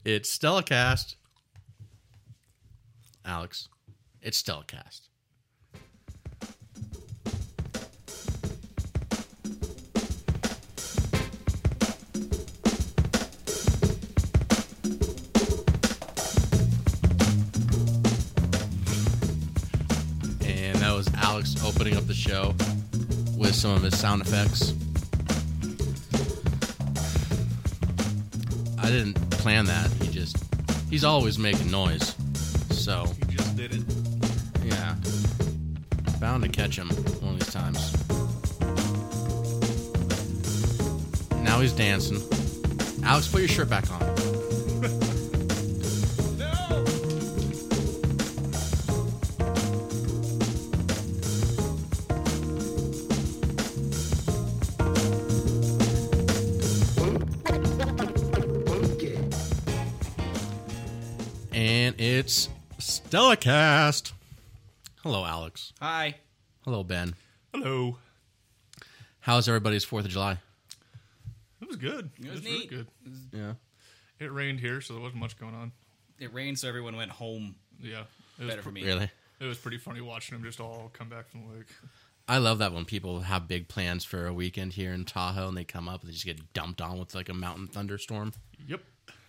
It's Stellacast. Alex, it's Stellacast. And that was Alex opening up the show with some of his sound effects. I didn't plan that. He's always making noise. So He just did it. yeah, bound to catch him one of these times. Now he's dancing. Alex, put your shirt back on. No! And it's Stellacast. Hello, Alex. Hi. Hello, Ben. Hello. How's everybody's 4th of July? It was good. It was really neat. good. Yeah. It rained here, so there wasn't much going on. It rained, so everyone went home. Yeah. It was Better for me. Really? It was pretty funny watching them just all come back from the lake. I love that when people have big plans for a weekend here in Tahoe and they come up and they just get dumped on with like a mountain thunderstorm. Yep.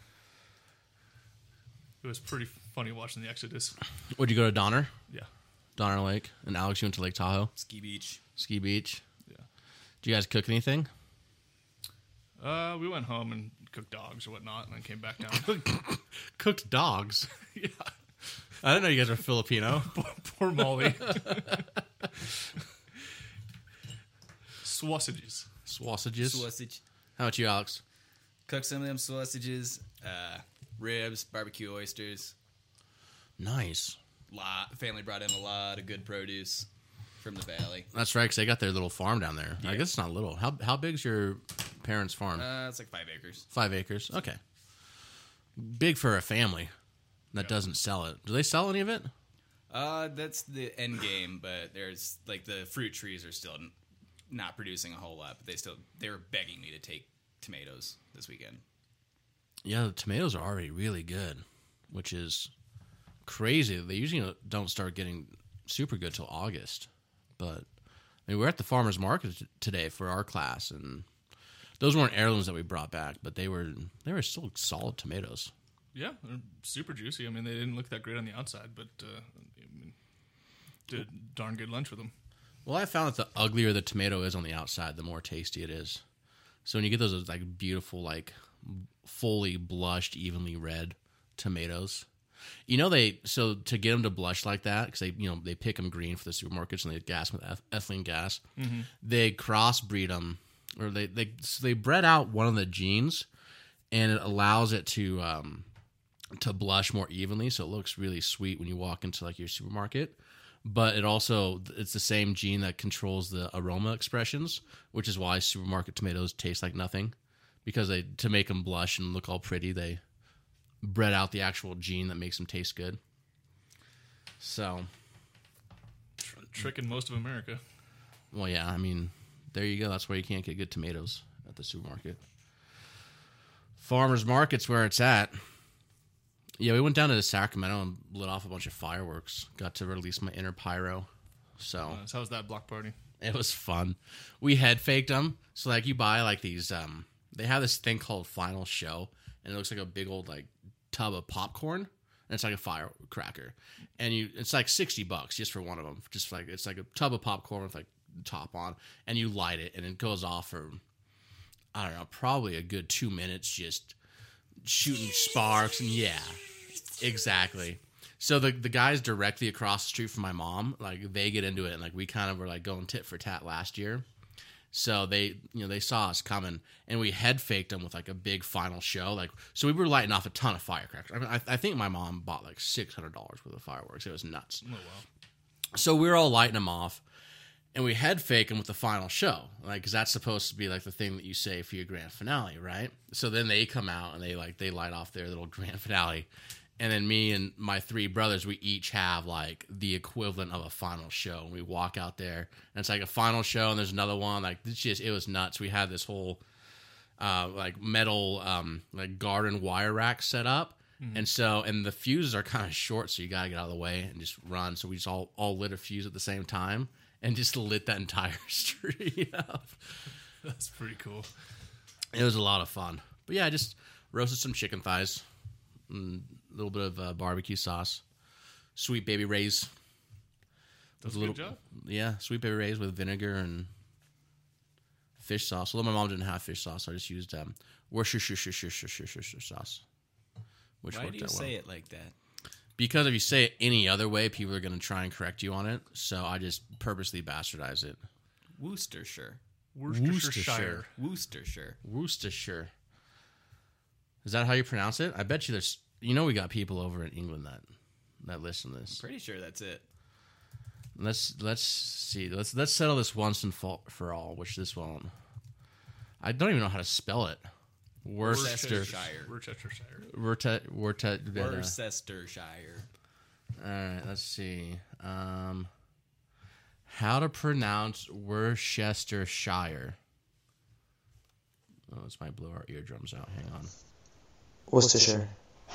It was pretty funny watching the Exodus. Would you go to Donner? Yeah. Donner Lake? And Alex, you went to Lake Tahoe? Ski beach. Ski Beach? Yeah. Did you guys cook anything? We went home and cooked dogs or whatnot, and then came back down. Cooked dogs? Yeah. I didn't know you guys were Filipino. Poor Molly. Sausages. Sausages? Sausage. How about you, Alex? Cooked some of them sausages. Ribs, barbecue oysters. Nice. Family brought in a lot of good produce from the valley. That's right, because they got their little farm down there. I guess it's not little. How big's your parents' farm? It's like 5 acres. 5 acres. Okay. Big for a family that doesn't sell it. Do they sell any of it? That's the end game, but there's like the fruit trees are still not producing a whole lot, but they were begging me to take tomatoes this weekend. Yeah, the tomatoes are already really good, which is crazy. They usually don't start getting super good till August. But I mean, we're at the farmer's market today for our class, and those weren't heirlooms that we brought back, but they were still solid tomatoes. Yeah, they're super juicy. I mean, they didn't look that great on the outside, but I mean, did darn good lunch with them. Well, I found that the uglier the tomato is on the outside, the more tasty it is. So when you get those like beautiful, like fully blushed, evenly red tomatoes, so to get them to blush like that, because they pick them green for the supermarkets and they gas them with ethylene gas. Mm-hmm. They crossbreed them, or they bred out one of the genes, and it allows it to blush more evenly, so it looks really sweet when you walk into like your supermarket. But it's the same gene that controls the aroma expressions, which is why supermarket tomatoes taste like nothing, because to make them blush and look all pretty, they bred out the actual gene that makes them taste good. So, Tricking most of America. well, yeah, I mean, there you go. That's why you can't get good tomatoes at the supermarket. Farmers market's where it's at. Yeah, we went down to Sacramento and lit off a bunch of fireworks. Got to release my inner pyro. So How was that block party? it was fun. We head faked them. So like you buy like these, they have this thing called Final Show, and it looks like a big old like tub of popcorn, and it's like a firecracker, and it's like $60 just for one of them. Just like it's like a tub of popcorn with like top on, and you light it, and it goes off for I don't know, probably a good 2 minutes, just shooting sparks, and yeah, exactly. So the guys directly across the street from my mom, like they get into it, and like we kind of were like going tit for tat last year. So they saw us coming, and we head faked them with like a big Final Show. Like, so we were lighting off a ton of firecrackers. I mean, I think my mom bought like $600 worth of fireworks. It was nuts. Oh, wow. So we were all lighting them off, and we head fake them with the Final Show, like, because that's supposed to be like the thing that you say for your grand finale, right? So then they come out and they light off their little grand finale. And then me and my 3 brothers, we each have like the equivalent of a Final Show. And we walk out there, and it's like a Final Show, and there's another one. Like it was nuts. We had this whole, like metal like garden wire rack set up. And the fuses are kind of short, so you got to get out of the way and just run. So we just all lit a fuse at the same time and just lit that entire street up. That's pretty cool. It was a lot of fun. But yeah, I just roasted some chicken thighs, and a little bit of barbecue sauce, Sweet Baby Ray's. That's a good job. Yeah, Sweet Baby Ray's with vinegar and fish sauce. Although my mom didn't have fish sauce, so I just used Worcestershire sauce. Which Why worked do you out say well. it like that? Because if you say it any other way, people are going to try and correct you on it. So I just purposely bastardize it. Worcestershire. Worcestershire. Worcestershire. Is that how you pronounce it? I bet you there's... You know we got people over in England that listen to this. Pretty sure that's it. Let's see. Let's settle this once and for all, which this won't. I don't even know how to spell it. Worcestershire. Worcestershire. Worcestershire. All right, let's see. How to pronounce Worcestershire? Oh, this might blow our eardrums out. Hang on. Worcestershire.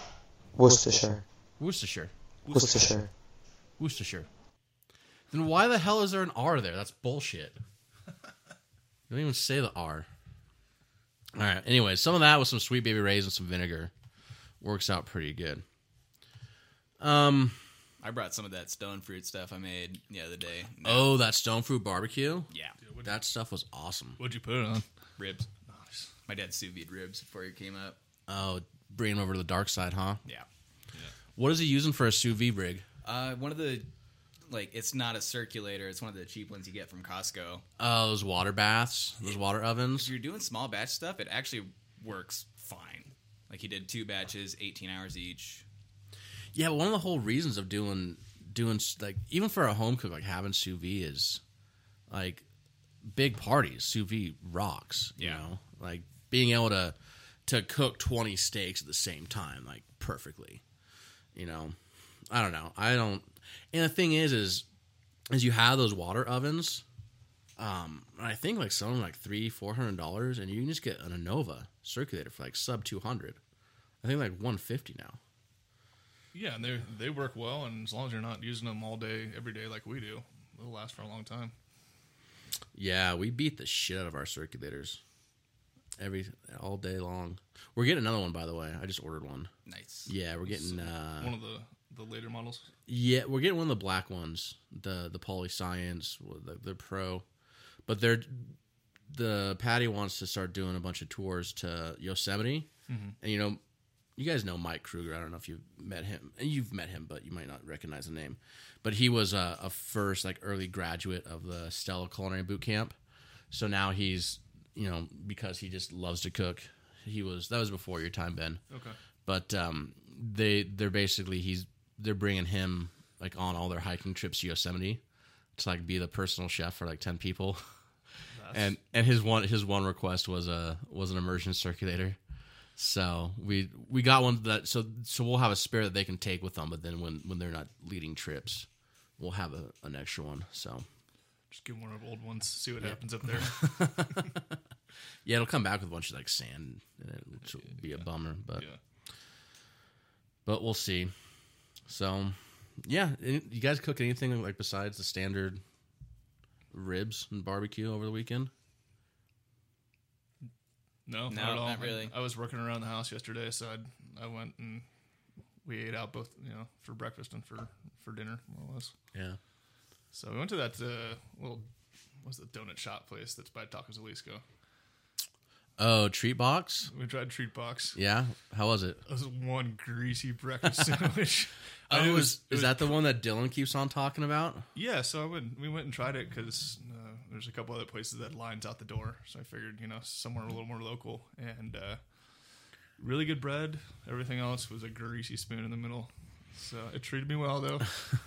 Then why the hell is there an R there? That's bullshit. You don't even say the R. All right. Anyway, some of that with some Sweet Baby Ray's and some vinegar works out pretty good. I brought some of that stone fruit stuff I made the other day. Oh, that stone fruit barbecue? Yeah. That stuff was awesome. What'd you put it on? Ribs. Nice. My dad sous vide ribs before he came up. Oh, bringing them over to the dark side, huh? Yeah. What is he using for a sous vide rig? One of the, it's not a circulator. It's one of the cheap ones you get from Costco. Oh, those water baths, those water If ovens. you're doing small batch stuff, it actually works fine. Like he did 2 batches, 18 hours each. Yeah, but one of the whole reasons of doing like even for a home cook, like having sous vide is like big parties. Sous vide rocks. You know, like being able to cook 20 steaks at the same time, like perfectly. You know, I don't know. And the thing is you have those water ovens. I think like some of them like $300-$400, and you can just get an Innova circulator for like sub 200. I think like 150 now. Yeah, and they work well, and as long as you're not using them all day, every day like we do, they'll last for a long time. Yeah, we beat the shit out of our circulators all day long. We're getting another one, by the way. I just ordered one. Nice. Yeah, we're getting One of the later models. Yeah, we're getting one of the black ones, the Polyscience, the Pro, but the Patty wants to start doing a bunch of tours to Yosemite, and you guys know Mike Kruger. I don't know if you've met him, and you've met him, but you might not recognize the name. But he was a first early graduate of the Stella Culinary Boot Camp, so now he's because he just loves to cook. That was before your time, Ben. Okay. But they're bringing him on all their hiking trips to Yosemite to be the personal chef for 10 people. And his one request was an immersion circulator. So we got one so we'll have a spare that they can take with them, but then when they're not leading trips, we'll have an extra one. So just give one of our old ones, see what happens up there. Yeah, it'll come back with a bunch of sand in it, which will be a bummer, but we'll see. So yeah, you guys cook anything besides the standard ribs and barbecue over the weekend? No, not at all. Not really. I was working around the house yesterday, so I went and we ate out both, for breakfast and for dinner, more or less. Yeah. So we went to that little, what's the donut shop place that's by Tacos Jalisco. Oh, Treat Box? We tried Treat Box. Yeah? How was it? It was one greasy breakfast sandwich. Is that the one that Dylan keeps on talking about? Yeah, so we went and tried it because there's a couple other places that lines out the door. So I figured, somewhere a little more local. And really good bread. Everything else was a greasy spoon in the middle. So it treated me well, though.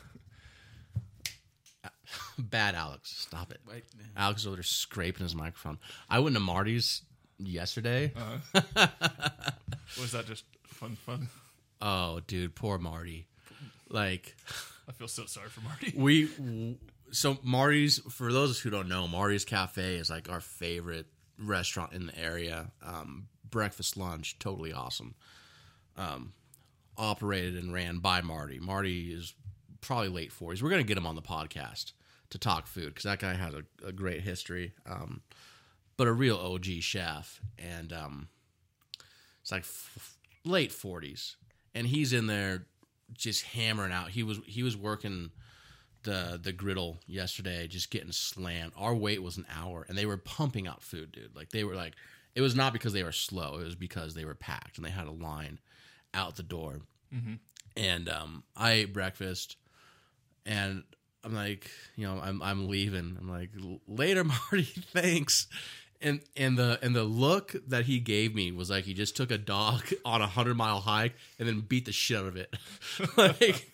Bad Alex. Stop it. Wait. Alex is over there scraping his microphone. I went to Marty's yesterday. Was that just fun? Oh, dude, poor Marty. I feel so sorry for Marty. So Marty's, for those who don't know, Marty's Cafe is our favorite restaurant in the area. Breakfast, lunch, totally awesome. Operated and ran by Marty. Marty is probably late 40s. We're going to get him on the podcast to talk food because that guy has a great history. But a real OG chef. And it's like late 40s. And he's in there just hammering out. He was working the griddle yesterday, just getting slammed. Our wait was an hour, and they were pumping out food, dude. Like, they were like, it was not because they were slow. It was because they were packed, and they had a line out the door. Mm-hmm. And I ate breakfast, and I'm like, I'm leaving. I'm like, later, Marty, thanks. And the look that he gave me was like he just took a dog on a 100-mile hike and then beat the shit out of it. Like,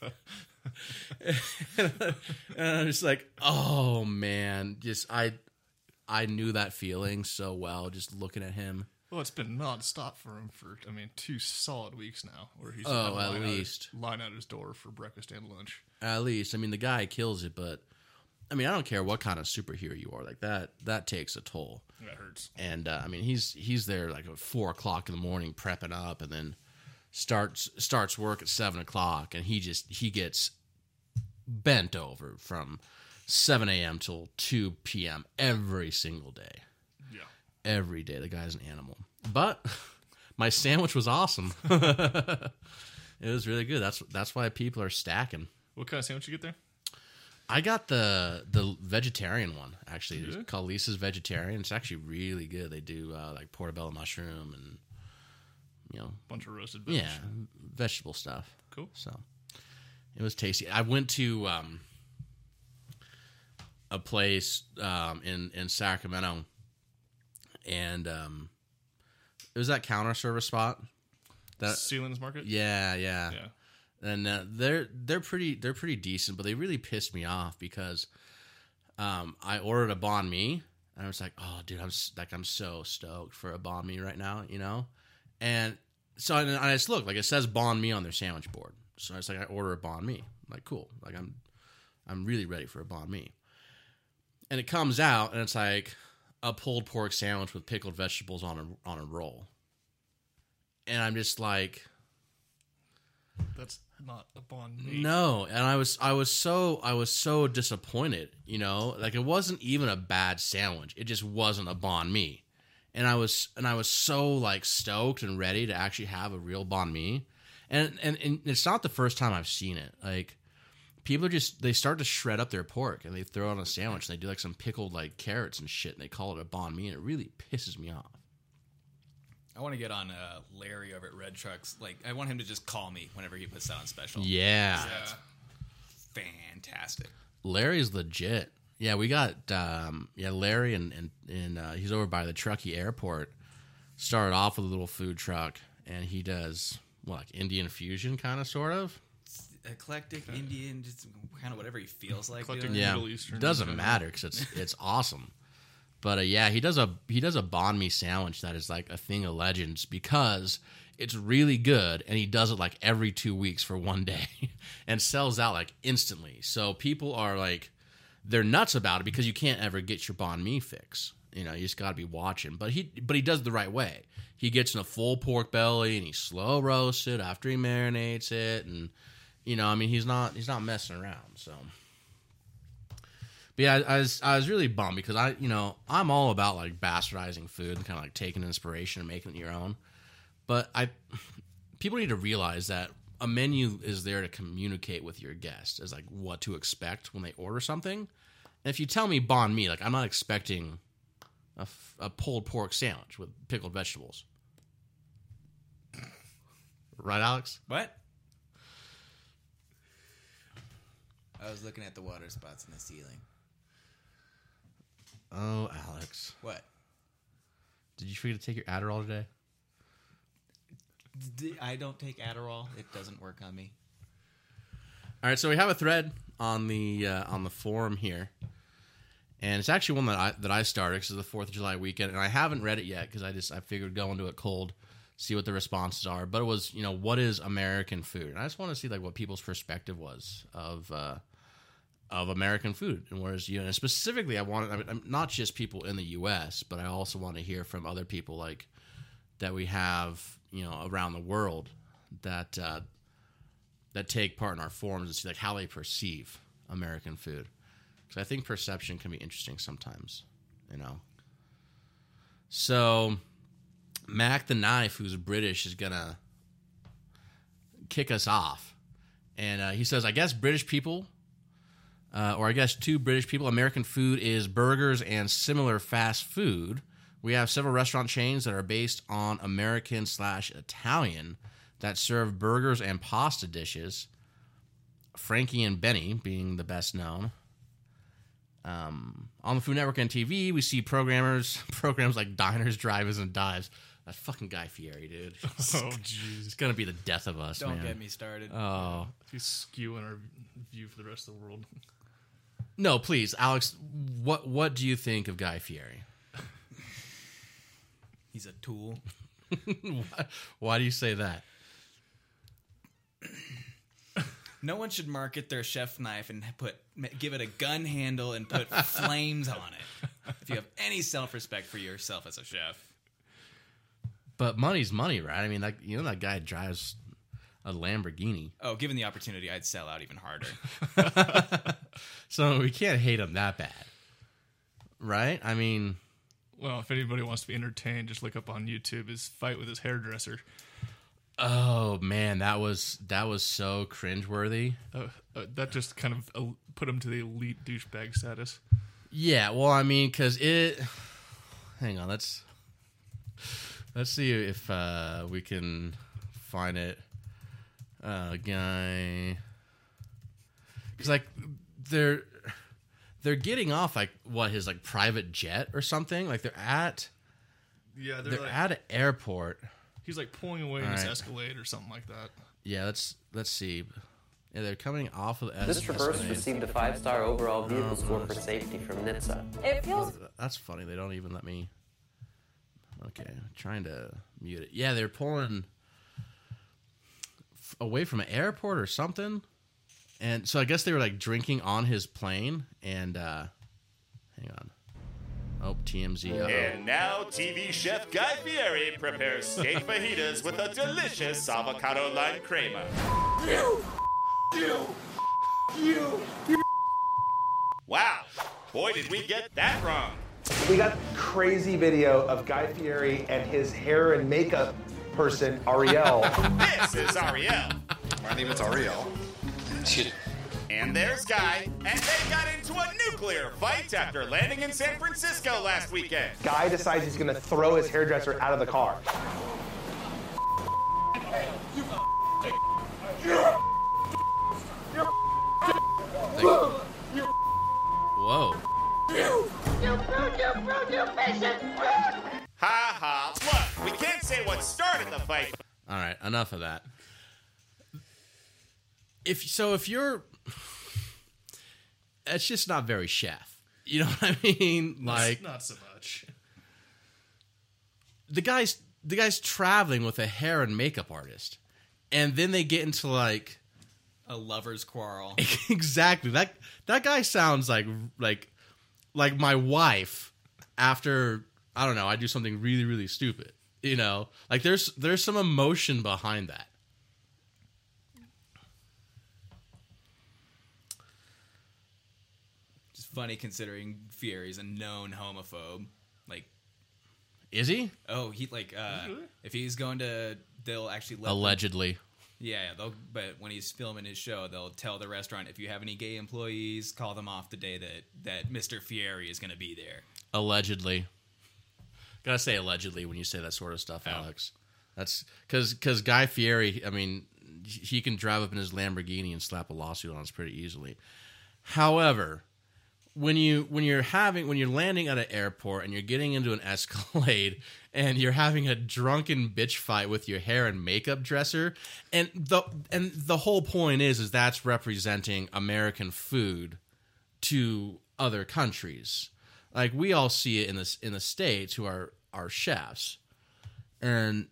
and I'm just like, oh man, just I knew that feeling so well just looking at him. Well, it's been nonstop for him for 2 solid weeks now, where he's at least line out his door for breakfast and lunch. At least, I mean, the guy kills it, but I mean, I don't care what kind of superhero you are, like that takes a toll. That hurts. And I mean, he's there like at 4:00 in the morning prepping up, and then starts work at 7:00, and he gets bent over from 7 a.m. till 2 p.m. every single day. Yeah. Every day, the guy's an animal. But my sandwich was awesome. It was really good. That's why people are stacking. What kind of sandwich you get there? I got the vegetarian one, actually. It's called Lisa's Vegetarian. It's actually really good. They do like portobello mushroom and bunch of roasted veggies. Yeah, vegetable stuff. Cool. So it was tasty. I went to a place in Sacramento, and it was that counter service spot. That Sealands Market? Yeah. And they're pretty decent, but they really pissed me off because I ordered a banh mi, and I was like, oh, dude, I'm so stoked for a banh mi right now, And so I just looked, like, it says banh mi on their sandwich board. So I was like, I order a banh mi. I'm like, cool. Like, I'm really ready for a banh mi. And it comes out, and it's like a pulled pork sandwich with pickled vegetables on a roll. And I'm just like, that's not a banh mi. No, and I was so disappointed, like it wasn't even a bad sandwich. It just wasn't a banh mi. And I was so like stoked and ready to actually have a real banh mi. And it's not the first time I've seen it. Like, people they start to shred up their pork and they throw it on a sandwich and they do like some pickled like carrots and shit and they call it a banh mi, and it really pisses me off. I want to get on Larry over at Red Trucks. Like, I want him to just call me whenever he puts that on special. Yeah. That's fantastic. Larry's legit. Yeah, we got Larry and he's over by the Truckee Airport. Started off with a little food truck, and he does like Indian fusion kind of sort of. Eclectic Indian, just kind of whatever he feels like. Eclectic doing. Yeah, Middle Eastern. doesn't matter because it's awesome. But yeah, he does a banh mi sandwich that is like a thing of legends because it's really good, and he does it like every 2 weeks for one day, and sells out like instantly. So people are like, they're nuts about it because you can't ever get your banh mi fix. You just got to be watching. But he does it the right way. He gets in a full pork belly and he slow roasts it after he marinates it, and he's not messing around. So. But yeah, I was really bummed because I'm all about like bastardizing food and kind of like taking inspiration and making it your own. But people need to realize that a menu is there to communicate with your guests as like what to expect when they order something. And if you tell me banh mi, like I'm not expecting a pulled pork sandwich with pickled vegetables. Right, Alex? What? I was looking at the water spots in the ceiling. Oh, Alex. What? Did you forget to take your Adderall today? I don't take Adderall. It doesn't work on me. All right, so we have a thread on the forum here, and it's actually one that I started because it's the 4th of July weekend, and I haven't read it yet because I figured go into it cold, see what the responses are. But it was what is American food, and I just want to see like what people's perspective was of of American food. And whereas, and specifically, I mean, not just people in the U.S., but I also want to hear from other people like that we have, around the world that that take part in our forums and see like how they perceive American food. Because I think perception can be interesting sometimes, So Mac the Knife, who's British, is gonna kick us off, and he says, "I guess British people." Or I guess to British people, American food is burgers and similar fast food. We have several restaurant chains that are based on American/Italian that serve burgers and pasta dishes. Frankie and Benny being the best known. On the Food Network and TV, we see programs like Diners, Drive-Ins, and Dives. That fucking Guy Fieri, dude. Oh, jeez. It's going to be the death of us, Don't man. get me started. Oh. He's skewing our view for the rest of the world. No, please, Alex, what do you think of Guy Fieri? He's a tool. Why do you say that? No one should market their chef knife and give it a gun handle and put flames on it. If you have any self-respect for yourself as a chef. But money's money, right? I mean, that guy drives a Lamborghini. Oh, given the opportunity, I'd sell out even harder. So we can't hate him that bad, right? I mean... Well, if anybody wants to be entertained, just look up on YouTube his fight with his hairdresser. Oh, man, that was so cringeworthy. That just kind of put him to the elite douchebag status. Yeah, well, I mean, because it... Hang on, let's see if we can find it. Guy... Because, like, they're getting off, like, his, like, private jet or something? Like, they're at an airport. He's, like, pulling away in his right. Escalade or something like that. Yeah, let's see. Yeah, they're coming off of the This Traverse received a 5-star overall vehicle score for safety from NHTSA. It feels That's funny. They don't even let me... Okay, I'm trying to mute it. Yeah, they're pulling away from an airport or something. And so I guess they were like drinking on his plane. And hang on. Oh, TMZ. Uh-oh. And now TV chef Guy Fieri prepares steak fajitas with a delicious avocado lime crema. Wow, boy did we get that wrong. We got crazy video of Guy Fieri and his hair and makeup person, Ariel. This is Ariel. My name is Ariel. And there's Guy, and they got into a nuclear fight after landing in San Francisco last weekend. Guy decides he's gonna throw his hairdresser out of the car. Whoa. Ha ha, look, we can't say what started the fight. All right, enough of that. If you're... It's just not very chef. You know what I mean? Like, Not so much. the guy's traveling with a hair and makeup artist, and then they get into like A lover's quarrel. exactly that guy sounds like my wife after I don't know I do something really really stupid. Like there's some emotion behind that. It's funny considering Fieri's a known homophobe. Like, Is he? oh, he like if he's going to, they'll actually let Allegedly. but when he's filming his show, they'll tell the restaurant, if you have any gay employees, call them off the day that Mr. Fieri is going to be there. Allegedly. Gotta say allegedly when you say that sort of stuff, Alex. That's because Guy Fieri, I mean, he can drive up in his Lamborghini and slap a lawsuit on us pretty easily. However, when you're landing at an airport and you're getting into an Escalade and you're having a drunken bitch fight with your hair and makeup dresser, and the whole point is that's representing American food to other countries. Like we all see it in the States who are chefs and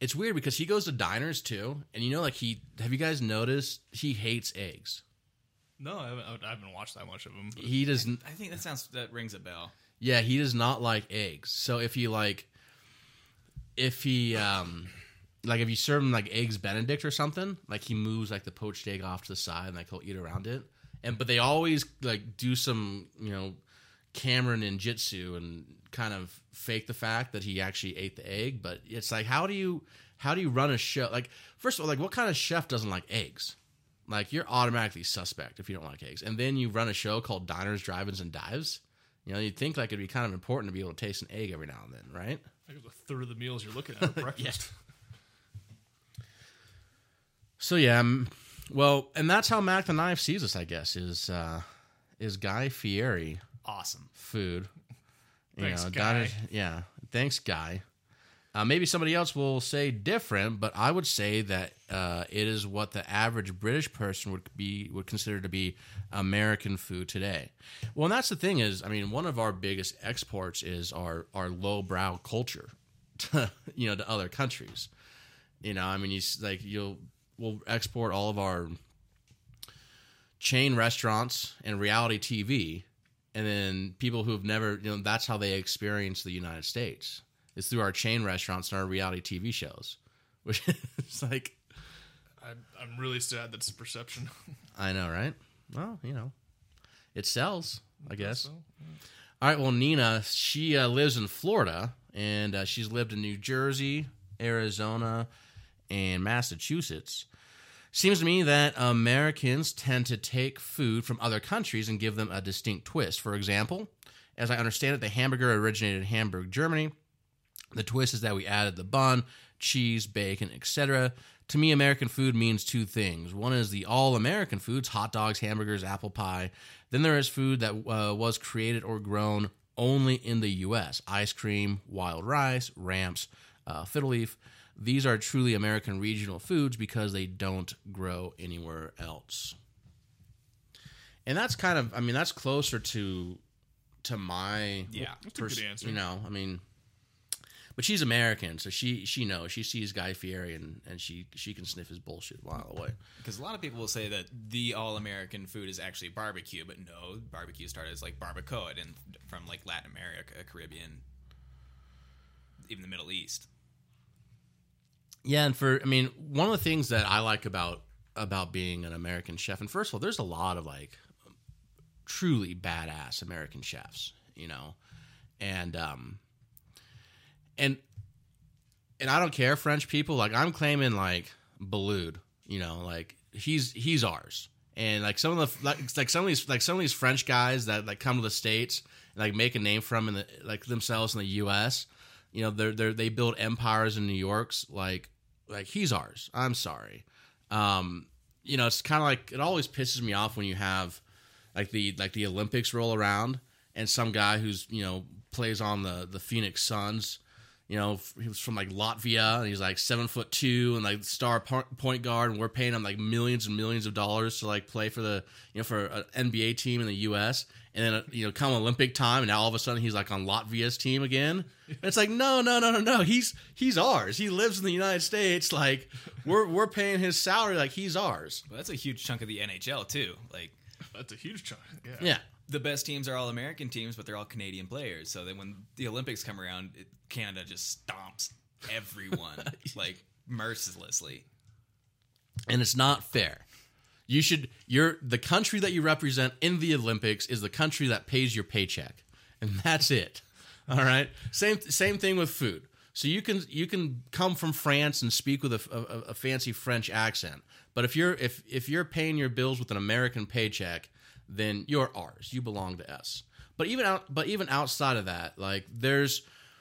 It's weird because he goes to diners too, and like have you guys noticed he hates eggs? No, I haven't watched that much of him. But He doesn't. I think that rings a bell. Yeah, he does not like eggs. So if you if you serve him like eggs Benedict or something, like he moves like the poached egg off to the side and like he'll eat around it. But they always like do some camera ninjutsu and kind of fake the fact that he actually ate the egg. But it's like, how do you run a show? Like, first of all, like what kind of chef doesn't like eggs? Like, you're automatically suspect if you don't like eggs. And then you run a show called Diners, Drive-Ins, and Dives. You'd think like it'd be kind of important to be able to taste an egg every now and then, right? I think it's a third of the meals you're looking at at breakfast. So yeah, well, and that's how Mac the Knife sees us, I guess, is Guy Fieri Awesome. food. Thanks, Guy. Yeah, thanks, Guy. Maybe somebody else will say different, but I would say that it is what the average British person would consider to be American food today. Well, and that's the thing is, I mean, one of our biggest exports is our lowbrow culture, to other countries. I mean, we'll export all of our chain restaurants and reality TV, and then people who've never, that's how they experience the United States. It's through our chain restaurants and our reality TV shows, which is like... I'm really sad that's the perception. I know, right? Well, it sells, I guess. So, yeah. All right, well, Nina, she lives in Florida, and she's lived in New Jersey, Arizona, and Massachusetts. Seems to me that Americans tend to take food from other countries and give them a distinct twist. For example, as I understand it, the hamburger originated in Hamburg, Germany. The twist is that we added the bun, cheese, bacon, etc. To me, American food means two things. One is the all-American foods, hot dogs, hamburgers, apple pie. Then there is food that was created or grown only in the U.S. Ice cream, wild rice, ramps, fiddle leaf. These are truly American regional foods because they don't grow anywhere else. And that's kind of, I mean, that's closer to my... Yeah, that's a good answer. I mean... But she's American, so she knows. She sees Guy Fieri and she can sniff his bullshit a mile away. Because a lot of people will say that the all-American food is actually barbecue, but no, barbecue started as like barbacoa and from like Latin America, Caribbean, even the Middle East. Yeah, and one of the things that I like about being an American chef, and first of all, there's a lot of like truly badass American chefs, and I don't care, French people. Like, I'm claiming like Boulud, like he's ours. And like some of these French guys that like come to the States and like make a name from themselves in the U.S. They build empires in New York's like he's ours. I'm sorry. It's kind of like, it always pisses me off when you have like the Olympics roll around and some guy who's plays on the Phoenix Suns. He was from like Latvia, and he's like 7'2" and like star point guard, and we're paying him like millions and millions of dollars to like play for the for an NBA team in the U.S. And then come Olympic time, and now all of a sudden he's like on Latvia's team again. And it's like no, he's ours. He lives in the United States. Like we're paying his salary like he's ours. Well, that's a huge chunk of the NHL too. Like That's a huge chunk. Yeah. The best teams are all American teams, but they're all Canadian players. So then when the Olympics come around, Canada just stomps everyone like mercilessly. And it's not fair. The country that you represent in the Olympics is the country that pays your paycheck. And that's it. All right. Same thing with food. So you can come from France and speak with a fancy French accent. But if you're paying your bills with an American paycheck, then you're ours. You belong to us. But even outside of that, like there's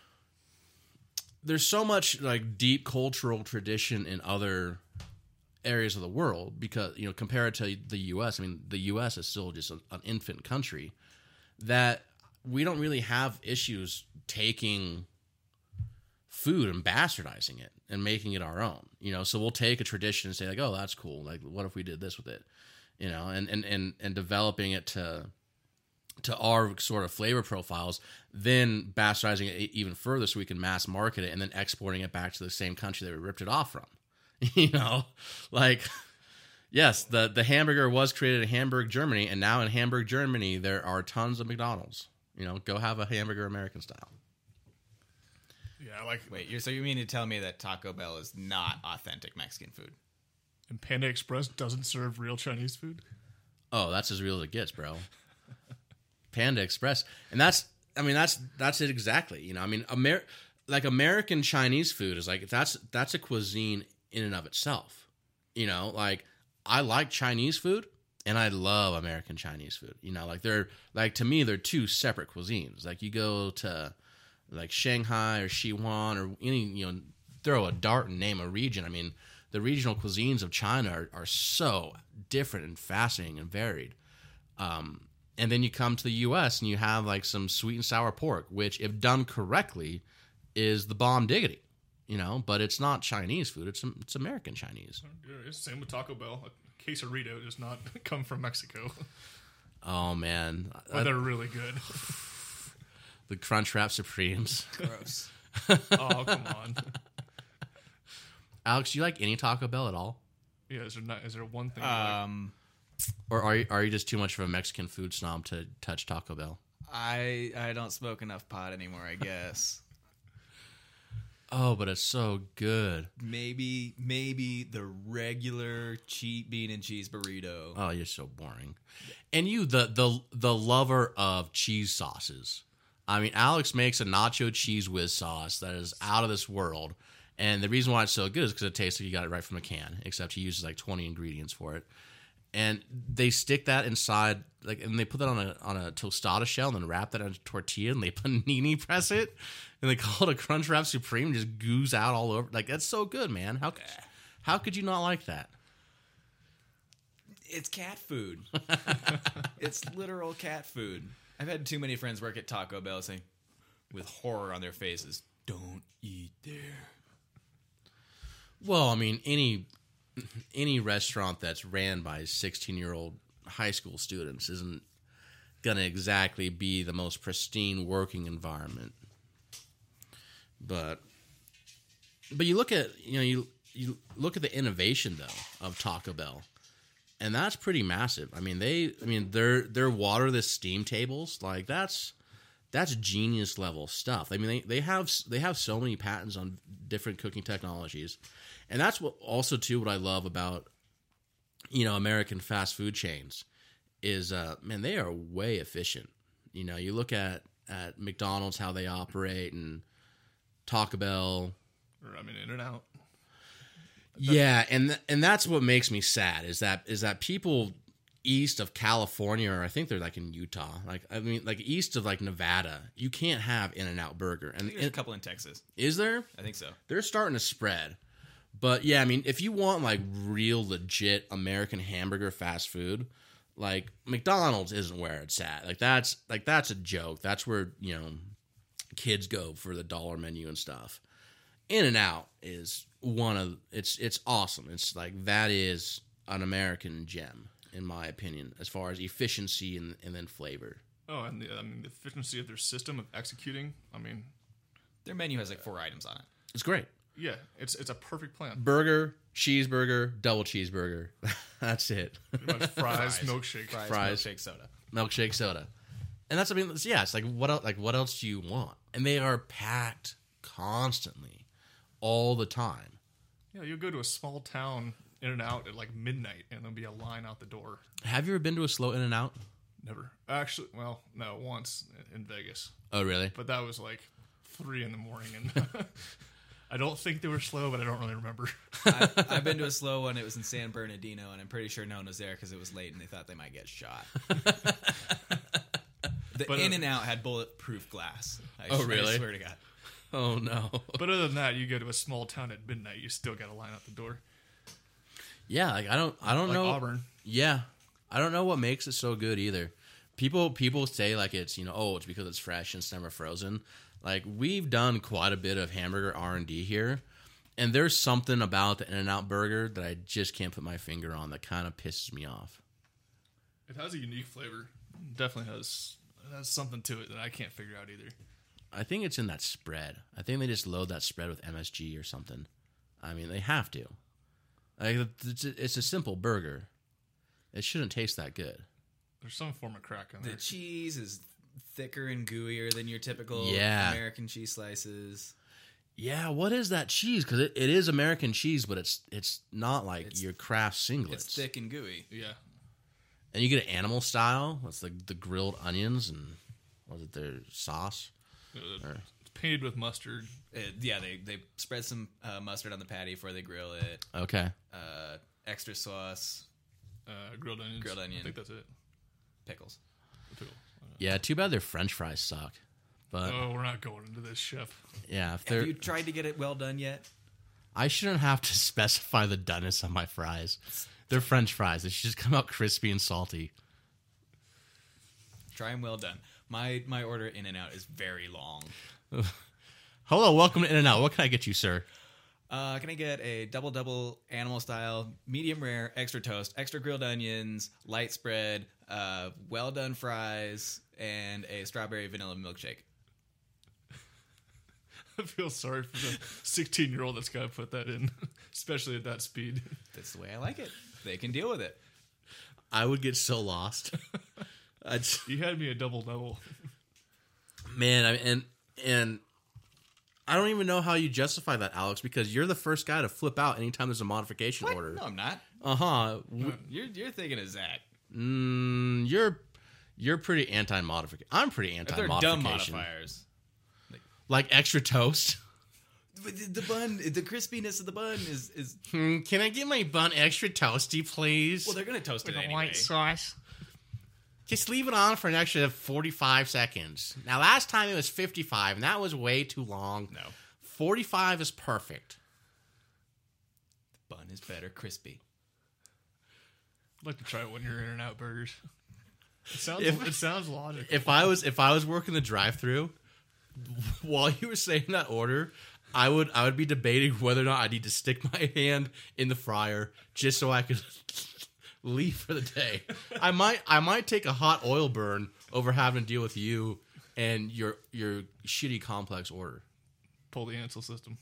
so much like deep cultural tradition in other areas of the world because compared to the U.S. I mean, the U.S. is still just an infant country that we don't really have issues taking food and bastardizing it and making it our own. So we'll take a tradition and say like, oh, that's cool. Like, what if we did this with it? And developing it to to our sort of flavor profiles, then bastardizing it even further so we can mass market it and then exporting it back to the same country that we ripped it off from. You know, like, yes, the hamburger was created in Hamburg, Germany, and now in Hamburg, Germany, there are tons of McDonald's. You know, go have a hamburger American style. Yeah, like Wait, so you mean to tell me that Taco Bell is not authentic Mexican food? and Panda Express doesn't serve real Chinese food. Oh, that's as real as it gets, bro. Panda Express, and that's it exactly. You know, I mean, American Chinese food is like that's a cuisine in and of itself. You know, like I like Chinese food and I love American Chinese food. You know, like to me they're two separate cuisines. Like you go to like Shanghai or Sichuan or any, you know, throw a dart and name a region. I mean, the regional cuisines of China are so different and fascinating and varied. And then you come to the U.S. and you have like some sweet and sour pork, which, if done correctly, is the bomb diggity. You know, but it's not Chinese food; it's American Chinese. It's the same with Taco Bell. A quesarito does not come from Mexico, Oh man, but they're really good. the Crunchwrap Supremes. Gross. Oh, come on. Alex, do you like any Taco Bell at all, Yeah, is there one thing? You like? or are you just too much of a Mexican food snob to touch Taco Bell? I don't smoke enough pot anymore, I guess. Oh, but it's so good. Maybe the regular cheap bean and cheese burrito. Oh, you're so boring. And you, the lover of cheese sauces. I mean, Alex makes a nacho cheese whiz sauce that is out of this world. And the reason why it's so good is because it tastes like you got it right from a can, except he uses like 20 ingredients for it. And they stick that inside, like, and they put that on a tostada shell and then wrap that in a tortilla and they panini press it and they call it a Crunchwrap Supreme and just goose out all over. Like, that's so good, man. How could you not like that? It's cat food. It's literal cat food. I've had too many friends work at Taco Bell saying, with horror on their faces, "Don't eat there." Well, I mean, any restaurant that's ran by 16-year-old high school students isn't going to exactly be the most pristine working environment. But you look at, you look at the innovation though of Taco Bell, and that's pretty massive. I mean, their waterless steam tables, like that's genius level stuff. I mean, they have so many patents on different cooking technologies. And that's what I love about, American fast food chains is, man, they are way efficient. You know, you look at McDonald's, how they operate, and Taco Bell. Or, I mean, In-N-Out. Yeah, and that's what makes me sad is that people east of California, or I think they're like in Utah, like east of like Nevada, you can't have In-N-Out Burger. And There's a couple in Texas. Is there? I think so. They're starting to spread. But yeah, I mean, if you want like real legit American hamburger fast food, like McDonald's isn't where it's at. Like that's a joke. That's where, kids go for the dollar menu and stuff. In-N-Out is it's awesome. It's like that is an American gem in my opinion, as far as efficiency and then flavor. Oh, and the efficiency of their system of executing. I mean, their menu has like 4 items on it. It's great. Yeah, it's a perfect plan. Burger, cheeseburger, double cheeseburger. That's it. Fries, milkshake, milkshake, soda. Milkshake, soda. And that's, it's like what else do you want? And they are packed constantly, all the time. Yeah, you'll go to a small town In-N-Out at like midnight, and there'll be a line out the door. Have you ever been to a slow In-N-Out? Never. Actually, well, no, once in Vegas. Oh, really? But that was like 3 a.m, and I don't think they were slow, but I don't really remember. I've been to a slow one. It was in San Bernardino, and I'm pretty sure no one was there because it was late, and they thought they might get shot. The In-N-Out had bulletproof glass. Really? I swear to God. Oh, no. But other than that, you go to a small town at midnight, you still got a line out the door. Yeah, like I don't like know. Auburn. Yeah, I don't know what makes it so good either. People say like it's it's because it's fresh and it's never frozen. Like we've done quite a bit of hamburger R&D here, and there's something about the In-N-Out burger that I just can't put my finger on that kind of pisses me off. It has a unique flavor. Definitely has That's something to it that I can't figure out either. I think it's in that spread. I think they just load that spread with MSG or something. I mean, they have to. Like, it's a simple burger. It shouldn't taste that good. There's some form of crack in there. The cheese is thicker and gooier than your typical American cheese slices. Yeah, what is that cheese? Because it is American cheese, but it's not like your Kraft singlets. It's thick and gooey. Yeah. And you get an animal style. It's like the grilled onions and was it their sauce? It's painted with mustard. They spread some mustard on the patty before they grill it. Okay. Extra sauce, Grilled onions. I think that's it. pickles. Yeah, too bad their French fries suck. But we're not going into this, chef. yeah, if Have they're you tried to get it well done yet? I shouldn't have to specify the doneness of my fries. They're French fries. They should just come out crispy and salty. Try them well done. My order in and out is very long. Hello, welcome to In-N-Out. What can I get you, sir? Can I get a double animal style, medium rare, extra toast, extra grilled onions, light spread, well done fries, and a strawberry vanilla milkshake? I feel sorry for the 16-year-old that's got to put that in, especially at that speed. That's the way I like it. They can deal with it. I would get so lost. You had me a double. Man, and I don't even know how you justify that, Alex, because you're the first guy to flip out anytime there's a modification What? order. No, I'm not. Uh-huh. You're thinking of Zach. You're pretty anti-modification. I'm pretty If they're anti-modification. dumb modifiers. Like extra toast. But the bun, the crispiness of the bun is Can I get my bun extra toasty, please? well, they're gonna toast it anyway. White sauce. Just leave it on for an extra 45 seconds. Now, last time it was 55, and that was way too long. No, 45 is perfect. the bun is better, crispy. I'd like to try it when you're In-N-Out burgers. It sounds logical. If I was working the drive-through, while you were saying that order, I would be debating whether or not I need to stick my hand in the fryer just so I could leave for the day. I might take a hot oil burn over having to deal with you and your shitty complex order. Pull the Ansel system.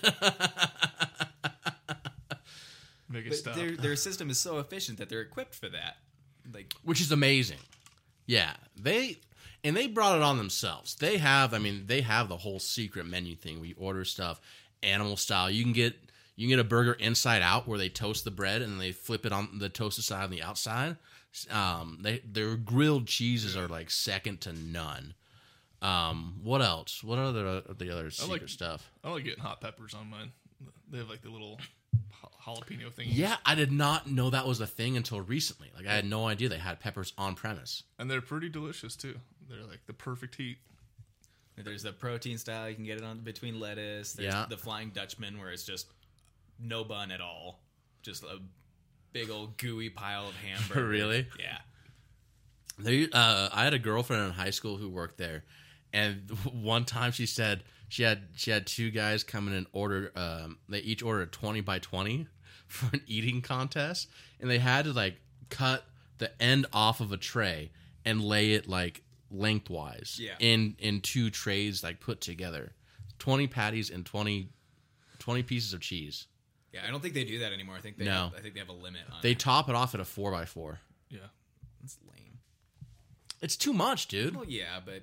Make it But stop. their system is so efficient that they're equipped for that. Like, Which is amazing. Yeah, they brought it on themselves. They have the whole secret menu thing. We order stuff animal style. You can get a burger inside out where they toast the bread and they flip it on the toasted side on the outside. Their grilled cheeses are like second to none. What else? What are the other secret stuff? I like getting hot peppers on mine. They have like the little jalapeno thing. Yeah, I did not know that was a thing until recently. Like I had no idea they had peppers on premise. And they're pretty delicious too. They're like the perfect heat. there's the protein style, you can get it on between lettuce. There's the Flying Dutchman where it's just no bun at all, just a big old gooey pile of hamburger. Really? Yeah. I had a girlfriend in high school who worked there, and one time she said she had two guys come in and order. They each ordered a 20 by 20 for an eating contest, and they had to like cut the end off of a tray and lay it like lengthwise in two trays like put together. 20 patties and 20 pieces of cheese. Yeah, I don't think they do that anymore. I think they have a limit on They it. top it off at a 4x4. Yeah. It's lame. It's too much, dude. Well, yeah, but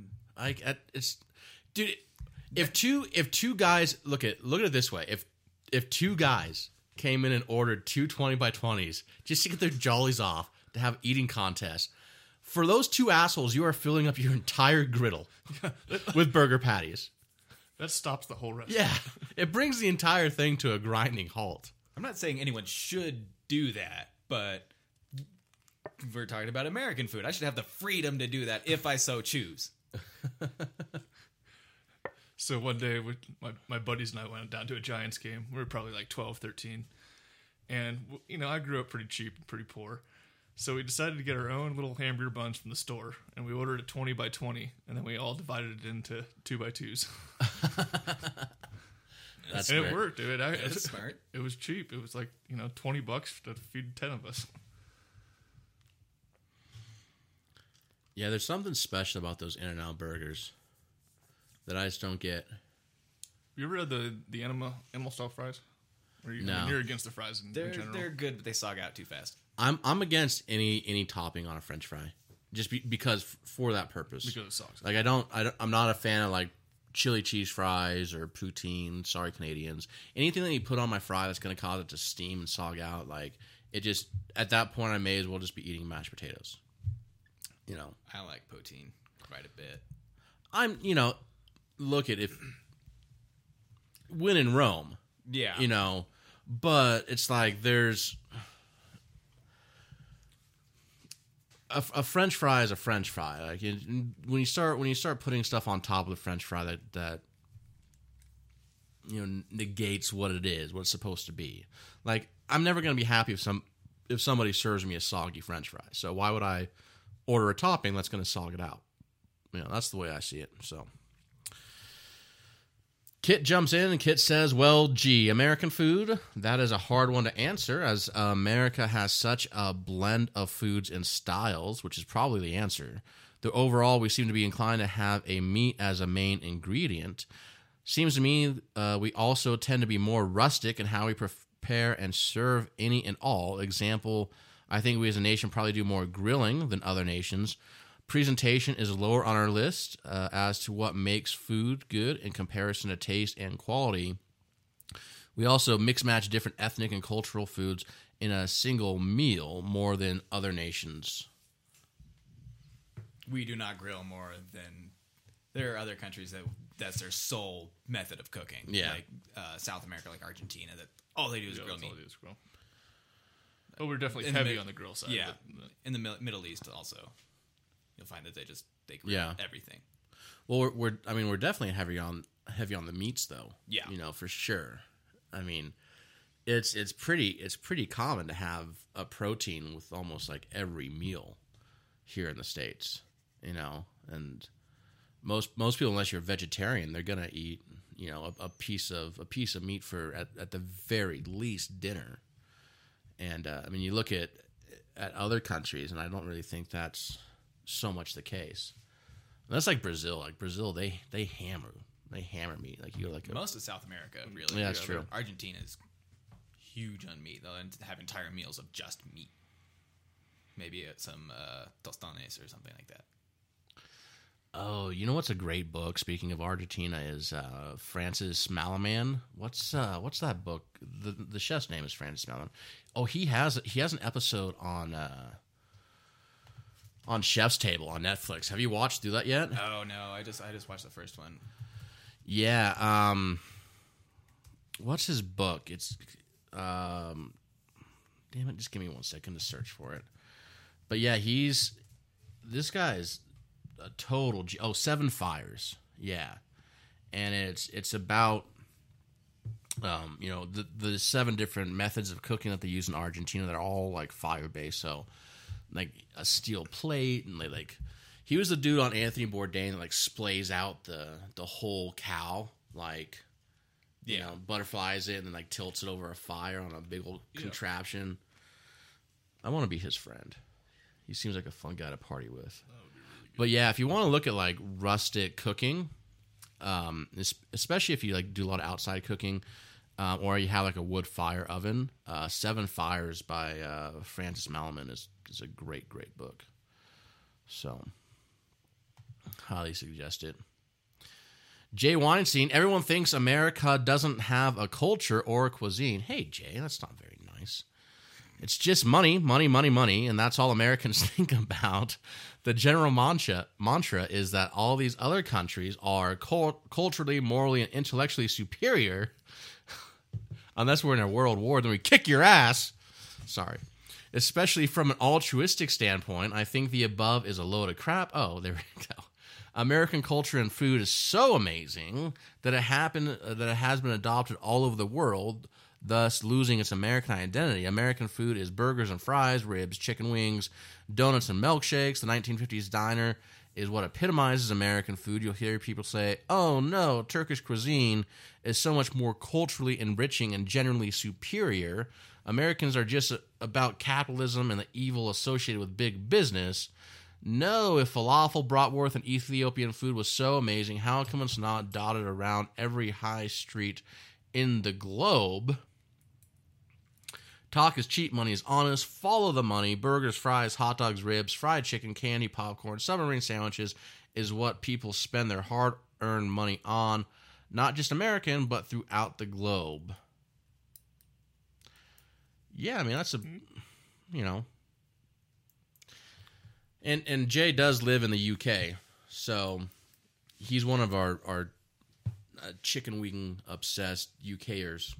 Dude, if two guys look at it this way, if two guys came in and ordered two 20 by 20s just to get their jollies off to have eating contests, for those two assholes, you are filling up your entire griddle with burger patties. That stops the whole rest. Yeah, it brings the entire thing to a grinding halt. I'm not saying anyone should do that, but we're talking about American food. I should have the freedom to do that if I so choose. So one day, my buddies and I went down to a Giants game. We were probably like 12, 13. And, I grew up pretty cheap and pretty poor. So we decided to get our own little hamburger buns from the store. And we ordered a 20 by 20. And then we all divided it into 2 by 2s. That's and great. it worked. That's smart. It was cheap. It was like, $20 to feed 10 of us. Yeah, there's something special about those In-N-Out burgers that I just don't get. You ever had the animal style fries? Or No. you're against the fries in general. They're good, but they sog out too fast. I'm against any topping on a French fry, just because for that purpose. Because it sucks. Like I'm not a fan of like chili cheese fries or poutine. Sorry, Canadians. Anything that you put on my fry that's going to cause it to steam and sog out, like it just at that point I may as well just be eating mashed potatoes. You know, I like poutine quite a bit. Look at if when in Rome, Yeah. But it's like there's a French fry is a French fry. Like when you start putting stuff on top of the French fry that negates what it is, what it's supposed to be. Like I'm never going to be happy if somebody serves me a soggy French fry. So why would I order a topping that's going to sog it out? That's the way I see it. So Kit jumps in and Kit says, well, gee, American food, that is a hard one to answer as America has such a blend of foods and styles, which is probably the answer. Though overall, we seem to be inclined to have a meat as a main ingredient. Seems to me we also tend to be more rustic in how we prepare and serve any and all. Example, I think we as a nation probably do more grilling than other nations. Presentation is lower on our list as to what makes food good in comparison to taste and quality. We also mix-match different ethnic and cultural foods in a single meal more than other nations. We do not grill more than... There are other countries that's their sole method of cooking. Yeah. Like South America, like Argentina, that all they do is grill that's meat. all it is, grill. But we're definitely In the heavy mid- on the grill side. Yeah. But In the Middle East also. You'll find that they grill Yeah. everything. Well, we're definitely heavy on the meats though. Yeah. For sure. I mean, it's pretty common to have a protein with almost like every meal here in the States. And most people, unless you're a vegetarian, they're gonna eat a piece of meat for at the very least dinner. And you look at other countries, and I don't really think that's so much the case. And that's like Brazil. Like Brazil, they hammer meat. Like you're like Most of South America, really. Yeah, that's true. Argentina is huge on meat. They'll have entire meals of just meat. Maybe some tostones or something like that. Oh, you know what's a great book? Speaking of Argentina, is Francis Malaman. What's that book? The chef's name is Francis Malaman. Oh, he has an episode on Chef's Table on Netflix. Have you watched through that yet? Oh no, I just watched the first one. Yeah. What's his book? It's damn it, just give me 1 second to search for it. But yeah, this guy is a total 7 Fires. Yeah. And it's about the 7 different methods of cooking that they use in Argentina. They're all like fire based. So like a steel plate, and he was the dude on Anthony Bourdain that like splays out the whole cow, like butterflies it and then like tilts it over a fire on a big old contraption. I want to be his friend. He seems like a fun guy to party with. But yeah, if you want to look at like rustic cooking, especially if you like do a lot of outside cooking, or you have like a wood fire oven, 7 Fires by Francis Malaman is a great book. So highly suggest it. Jay Weinstein, everyone thinks America doesn't have a culture or a cuisine. Hey Jay, that's not very nice. It's just money, money, money, money, and that's all Americans think about. The general mantra is that all these other countries are culturally, morally, and intellectually superior. Unless we're in a world war, then we kick your ass. Sorry. Especially from an altruistic standpoint, I think the above is a load of crap. Oh, there we go. American culture and food is so amazing that it has been adopted all over the world, thus losing its American identity. American food is burgers and fries, ribs, chicken wings, donuts and milkshakes. The 1950s diner is what epitomizes American food. You'll hear people say, oh no, Turkish cuisine is so much more culturally enriching and generally superior. Americans are just about capitalism and the evil associated with big business. No, if falafel, bratwurst, and Ethiopian food was so amazing, how come it's not dotted around every high street in the globe? Talk is cheap, money is honest. Follow the money. Burgers, fries, hot dogs, ribs, fried chicken, candy, popcorn, submarine sandwiches is what people spend their hard-earned money on. Not just American, but throughout the globe. Yeah, I mean, that's And Jay does live in the UK, so he's one of our chicken wing obsessed UKers.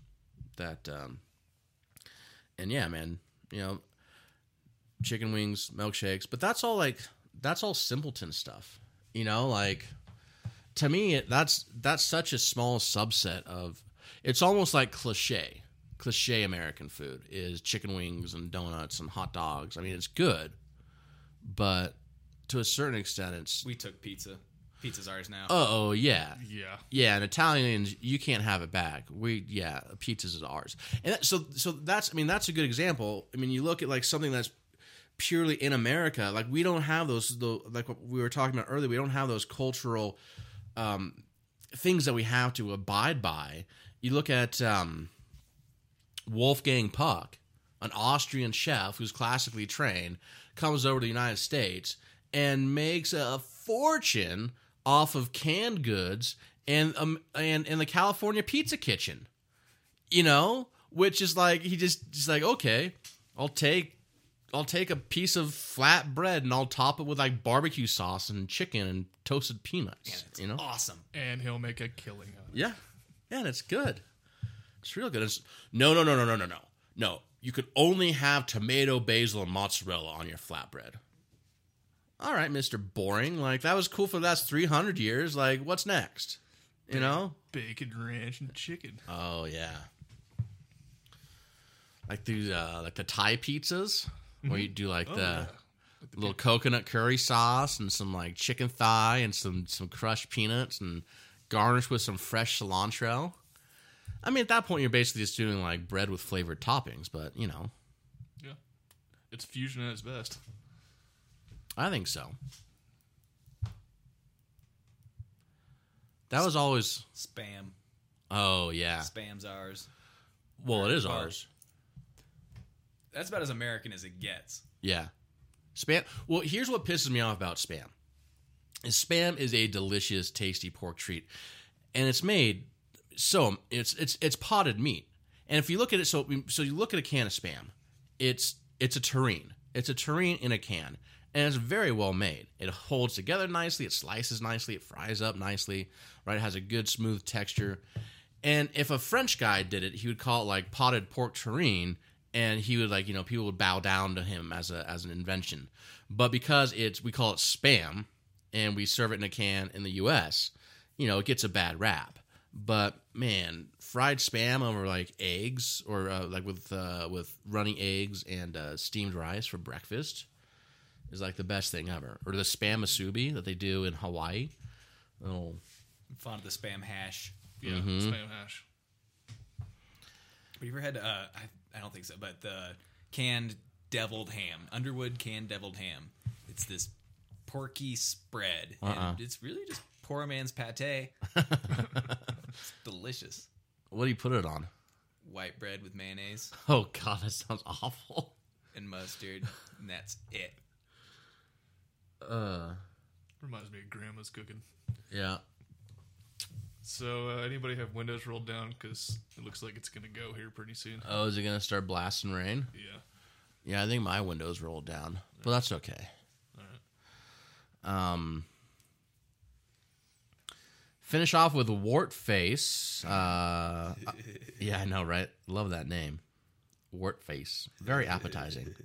And yeah, man, chicken wings, milkshakes, but that's all simpleton stuff, like to me that's such a small subset of. It's almost like cliche American food is chicken wings and donuts and hot dogs. I mean, it's good. But to a certain extent, We took pizza. Pizza's ours now. Oh yeah, Yeah. yeah. And Italians, you can't have it back. Pizza's is ours. And so that's a good example. I mean, you look at like something that's purely in America. Like we don't have like what we were talking about earlier. We don't have those cultural things that we have to abide by. You look at Wolfgang Puck, an Austrian chef who's classically trained, comes over to the United States and makes a fortune off of canned goods and the California Pizza Kitchen, which is like he just like, okay, I'll take a piece of flat bread and I'll top it with like barbecue sauce and chicken and toasted peanuts. Awesome. And he'll make a killing out of it. Yeah, and it's good. It's real good. No. You could only have tomato, basil, and mozzarella on your flatbread. All right, Mr. Boring. Like, that was cool for the last 300 years. Like, what's next? Bacon, ranch, and chicken. Oh, yeah. Like the Thai pizzas, where you do like the little coconut curry sauce and some like chicken thigh and some crushed peanuts and garnished with some fresh cilantro. I mean, at that point, you're basically just doing like bread with flavored toppings, but Yeah. It's fusion at its best. I think so. That was always. Spam. Oh, yeah. Spam's ours. Well, it is ours. That's about as American as it gets. Yeah. Spam. Well, here's what pisses me off about Spam. Spam is a delicious, tasty pork treat, and it's made. So it's potted meat, and if you look at it, so you look at a can of Spam, it's a terrine. It's a terrine in a can, and it's very well made. It holds together nicely. It slices nicely. It fries up nicely. Right, it has a good smooth texture. And if a French guy did it, he would call it like potted pork terrine, and he would like people would bow down to him as an invention. But because we call it Spam, and we serve it in a can in the U.S., it gets a bad rap. But man, fried Spam over like eggs or like with runny eggs and steamed rice for breakfast is like the best thing ever. Or the Spam musubi that they do in Hawaii. Oh, I'm fond of the Spam hash. Yeah, Spam hash. But you ever had? I don't think so. But the canned deviled ham, Underwood canned deviled ham. It's this porky spread, and it's really just poor man's pate. It's delicious. what do you put it on? White bread with mayonnaise Oh God, that sounds awful. and mustard, and that's it. Reminds me of Grandma's cooking. Yeah. So, anybody have windows rolled down? Because it looks like it's going to go here pretty soon. Oh, is it gonna start blasting rain? Yeah. Yeah, I think my window's rolled down, but that's okay. All right. Finish off with Wart Face. Yeah, I know, right? Love that name. Wart Face. Very appetizing.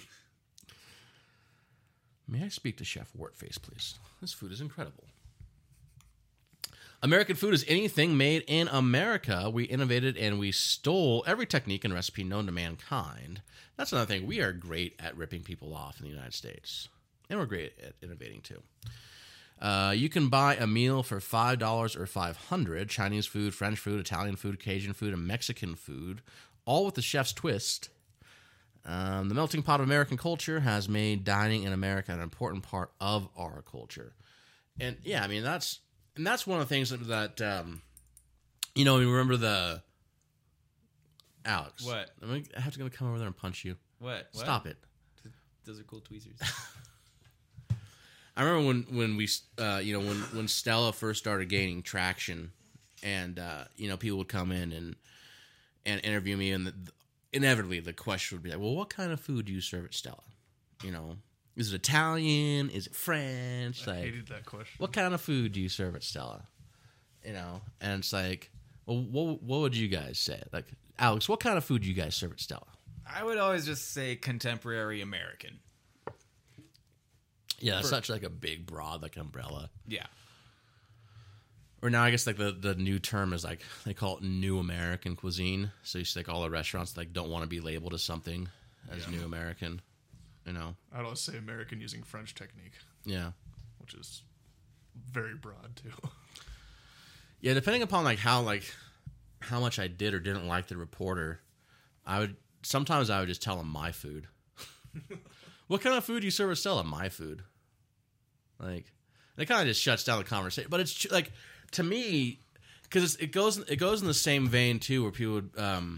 May I speak to Chef Wart Face, please? This food is incredible. American food is anything made in America. We innovated and we stole every technique and recipe known to mankind. That's another thing. We are great at ripping people off in the United States. And we're great at innovating, too. You can buy a meal for $5 or $500. Chinese food, French food, Italian food, Cajun food, and Mexican food, all with the chef's twist. The melting pot of American culture has made dining in America an important part of our culture. And yeah, I mean, that's one of the things that you know, remember the Alex. What? I have to go come over there and punch you. What? Stop it. Those are cool tweezers. I remember when we, you know, when Stella first started gaining traction, and you know, people would come in and interview me, and inevitably the question would be like, "Well, what kind of food do you serve at Stella? You know, is it Italian? Is it French? I Like, hated that question. what kind of food do you serve at Stella? You know?" And it's like, well, what would you guys say? Like, Alex, what kind of food do you guys serve at Stella? I would always just say contemporary American. Yeah, that's such like a big, broad like umbrella. Yeah. Or now I guess like the new term is like they call it New American cuisine. So you see like all the restaurants like don't want to be labeled as something as New American. You know? I'd always say American using French technique, Yeah. which is very broad too. Yeah, depending upon like how much I did or didn't like the reporter, I would just tell them my food. What kind of food do you serve at Stella? My food. Like, it kind of just shuts down the conversation. But it's like, to me, because it goes in the same vein too, where people would,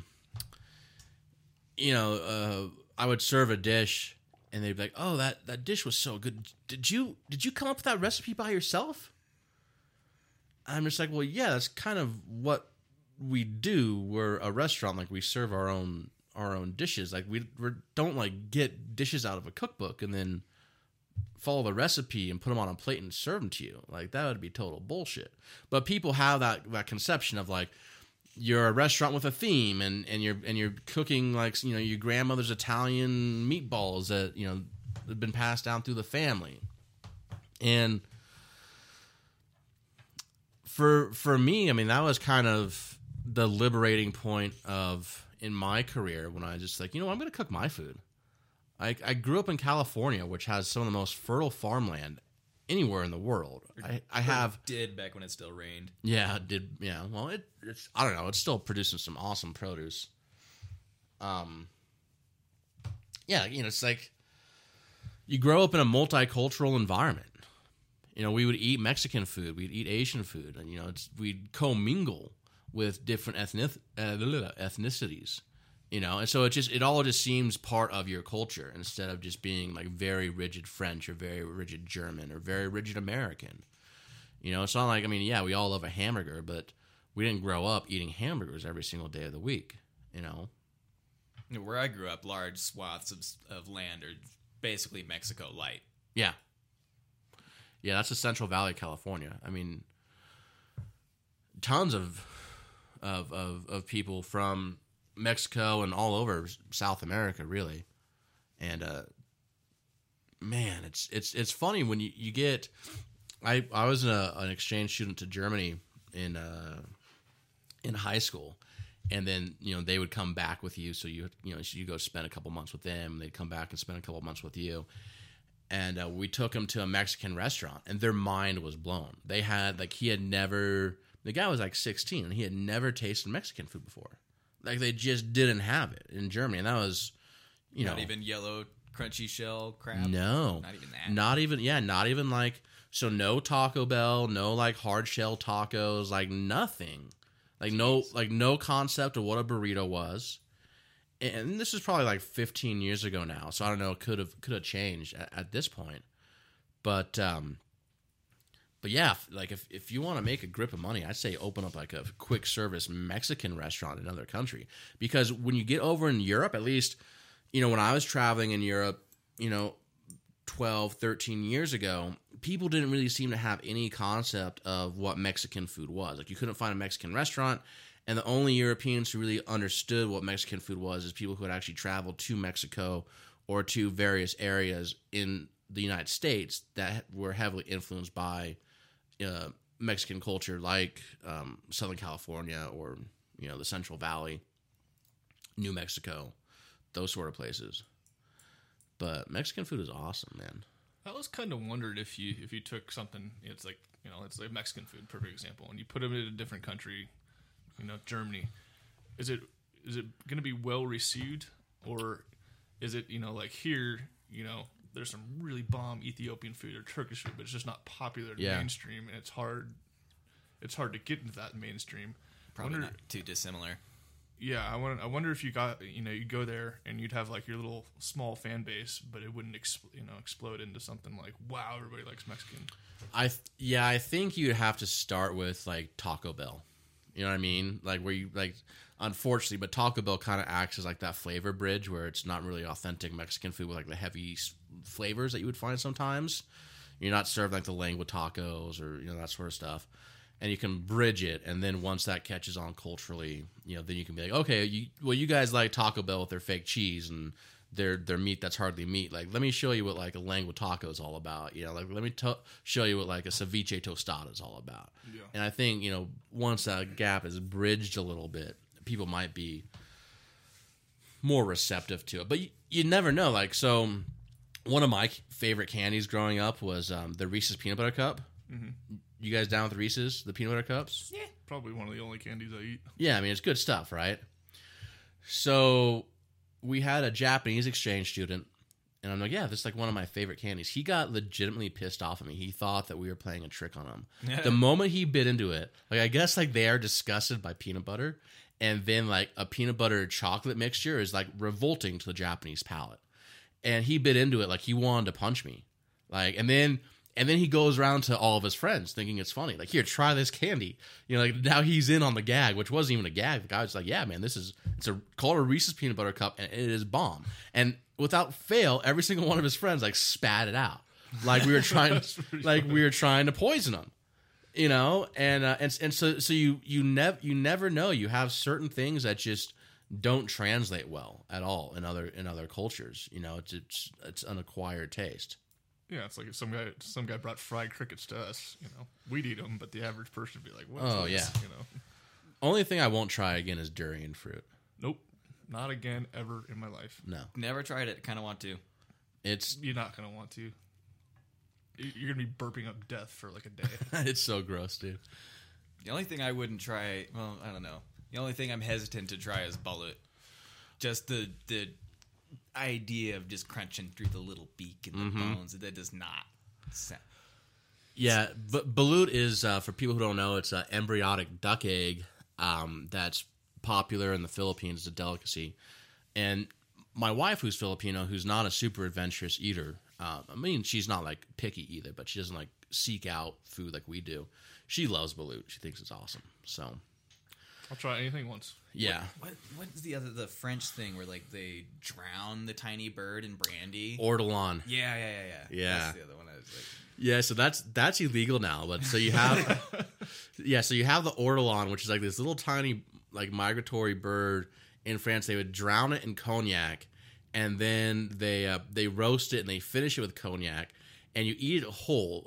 you know, I would serve a dish and they'd be like, "Oh, that dish was so good. Did you come up with that recipe by yourself?" I'm just like, well, yeah, that's kind of what we do. We're a restaurant, like we serve our own dishes. Like we don't like get dishes out of a cookbook and then follow the recipe and put them on a plate and serve them to you. Like that would be total bullshit. But people have that conception of like you're a restaurant with a theme and you're cooking like, you know, your grandmother's Italian meatballs that, you know, have been passed down through the family. And for me, I mean, that was kind of the liberating point of in my career when I just like, you know, I'm going to cook my food. I grew up in California, which has some of the most fertile farmland anywhere in the world. I did back when it still rained. Yeah, it did. Yeah, well, it's I don't know. It's still producing some awesome produce. Yeah, you know, it's like you grow up in a multicultural environment. You know, we would eat Mexican food, we'd eat Asian food, and you know, we'd commingle with different ethnicities. You know, and so it all just seems part of your culture instead of just being like very rigid French or very rigid German or very rigid American. You know, it's not like, I mean, yeah, we all love a hamburger, but we didn't grow up eating hamburgers every single day of the week. You know, where I grew up, large swaths of land are basically Mexico light. Yeah. Yeah, that's the Central Valley of California. I mean, tons of people from Mexico and all over South America, really. And man, it's funny when you get. I was an exchange student to Germany in high school, and then you know they would come back with you, so you go spend a couple months with them. They'd come back and spend a couple months with you. And we took him to a Mexican restaurant, and their mind was blown. They had the guy was like 16, and he had never tasted Mexican food before. Like they just didn't have it in Germany, and that was, you know, not even yellow crunchy shell crab. No, not even that. Not even like so. No Taco Bell, no like hard shell tacos, like nothing, like jeez. no concept of what a burrito was. And this is probably like 15 years ago now, so I don't know. It could have changed at this point, but yeah, like if you want to make a grip of money, I'd say open up like a quick service Mexican restaurant in another country. Because when you get over in Europe, at least, you know, when I was traveling in Europe, you know, 12, 13 years ago, people didn't really seem to have any concept of what Mexican food was. Like you couldn't find a Mexican restaurant, and the only Europeans who really understood what Mexican food was is people who had actually traveled to Mexico or to various areas in the United States that were heavily influenced by Mexican culture, like Southern California or, you know, the Central Valley, New Mexico, those sort of places. But Mexican food is awesome, man. I always kind of wondered if you took something, it's like, you know, it's like Mexican food, perfect example, and you put it in a different country, you know, Germany, is it going to be well received, or Is it, like here, there's some really bomb Ethiopian food or Turkish food, but it's just not popular in mainstream, and it's hard to get into that mainstream. Probably not too dissimilar. Yeah, I wonder if you got, you'd go there and you'd have like your little small fan base, but it wouldn't explode into something like, wow, everybody likes Mexican. I think you'd have to start with like Taco Bell. You know what I mean? Like where you like, unfortunately, but Taco Bell kind of acts as like that flavor bridge where it's not really authentic Mexican food with like the heavy flavors that you would find sometimes. You're not served like the lengua tacos or that sort of stuff. And you can bridge it, and then once that catches on culturally, then you can be like, okay, you guys like Taco Bell with their fake cheese and their meat that's hardly meat. Like, let me show you what like a lengua taco is all about. Like let me show you what like a ceviche tostada is all about. Yeah. And I think once that gap is bridged a little bit, people might be more receptive to it. But you never know. Like, so one of my favorite candies growing up was the Reese's Peanut Butter Cup. Mm-hmm. You guys down with the Reese's, the peanut butter cups? Yeah. Probably one of the only candies I eat. Yeah, I mean, it's good stuff, right? So we had a Japanese exchange student, and I'm like, yeah, this is like one of my favorite candies. He got legitimately pissed off at me. He thought that we were playing a trick on him. Yeah. The moment he bit into it, like I guess like they are disgusted by peanut butter, and then like a peanut butter chocolate mixture is like revolting to the Japanese palate. And he bit into it like he wanted to punch me. Like, and then he goes around to all of his friends thinking it's funny. Like, here, try this candy. Like now he's in on the gag, which wasn't even a gag. The guy was like, yeah, man, it's called a Reese's Peanut Butter Cup, and it is bomb. And without fail, every single one of his friends like spat it out. Like we were trying to poison him. And so you never know. You have certain things that just don't translate well at all in other cultures. It's an acquired taste. Yeah, it's like if some guy brought fried crickets to us, we'd eat them, but the average person would be like, what is this? Yeah. Only thing I won't try again is durian fruit. Nope. Not again, ever in my life. No. Never tried it. Kind of want to. You're not going to want to. You're going to be burping up death for like a day. It's so gross, dude. The only thing I wouldn't try, well, I don't know. The only thing I'm hesitant to try is balut. Just the idea of just crunching through the little beak and the bones, that does not sound. Yeah, but balut is, for people who don't know, it's an embryonic duck egg that's popular in the Philippines. It's a delicacy. And my wife, who's Filipino, who's not a super adventurous eater, I mean, she's not like picky either, but she doesn't like seek out food like we do. She loves balut. She thinks it's awesome. So I'll try anything once. Yeah. What is the French thing where like they drown the tiny bird in brandy? Ortolan. Yeah. That's the other one. I was like, yeah, so that's illegal now. But so you have, so you have the ortolan, which is like this little tiny like migratory bird in France. They would drown it in cognac, and then they roast it and they finish it with cognac, and you eat it whole.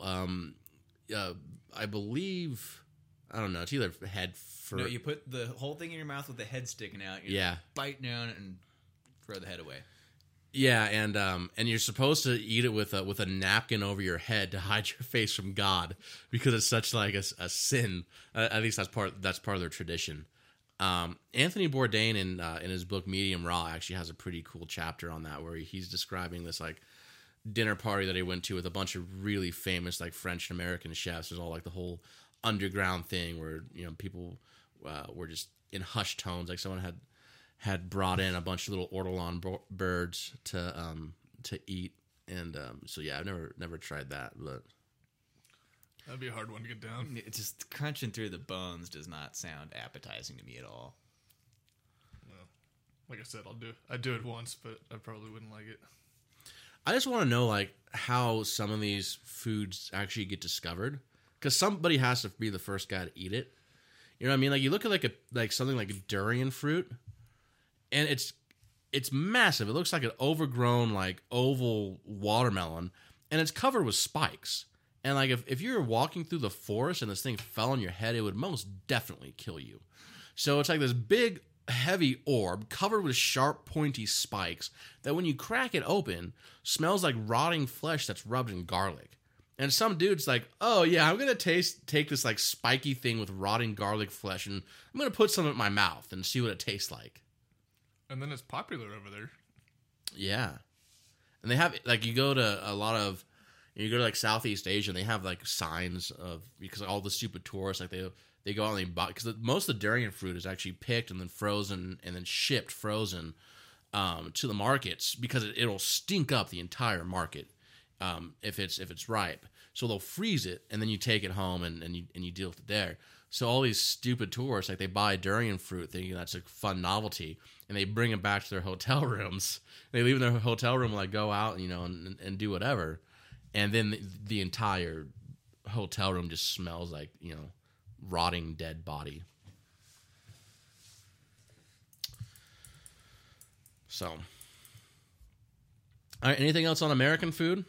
I believe, I don't know. It's either head. No, you put the whole thing in your mouth with the head sticking out. You bite down and throw the head away. Yeah, and you're supposed to eat it with a napkin over your head to hide your face from God because it's such like a sin. At least that's part of their tradition. Anthony Bourdain in his book Medium Raw actually has a pretty cool chapter on that where he's describing this like dinner party that he went to with a bunch of really famous like French and American chefs. There's all like the whole underground thing where people were just in hushed tones, like someone had brought in a bunch of little ortolan birds to eat, and so yeah, I've never tried that, but that'd be a hard one to get down. It's just crunching through the bones does not sound appetizing to me at all. Well, like I said, I'd do it once, but I probably wouldn't like it. I just want to know like how some of these foods actually get discovered, because somebody has to be the first guy to eat it. You know what I mean? Like you look at like something like a durian fruit, and it's massive. It looks like an overgrown like oval watermelon, and it's covered with spikes. And like if you're walking through the forest and this thing fell on your head, it would most definitely kill you. So it's like this big heavy orb covered with sharp pointy spikes that when you crack it open smells like rotting flesh that's rubbed in garlic. And some dude's like, oh yeah, I'm gonna take this like spiky thing with rotting garlic flesh and I'm gonna put some in my mouth and see what it tastes like. And then it's popular over there. Yeah. And they have, like, you go to like Southeast Asia, and they have like signs of, because all the stupid tourists, like they go out and they buy, because most of the durian fruit is actually picked and then frozen and then shipped frozen to the markets, because it'll stink up the entire market if it's ripe. So they'll freeze it, and then you take it home and you deal with it there. So all these stupid tourists, like, they buy durian fruit thinking that's a fun novelty, and they bring it back to their hotel rooms. They leave in their hotel room, like, go out, and do whatever. And then the entire hotel room just smells like, rotting dead body. So, all right, anything else on American food?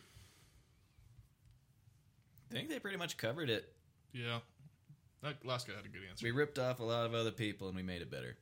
I think they pretty much covered it. Yeah. That last guy had a good answer. We ripped off a lot of other people and we made it better.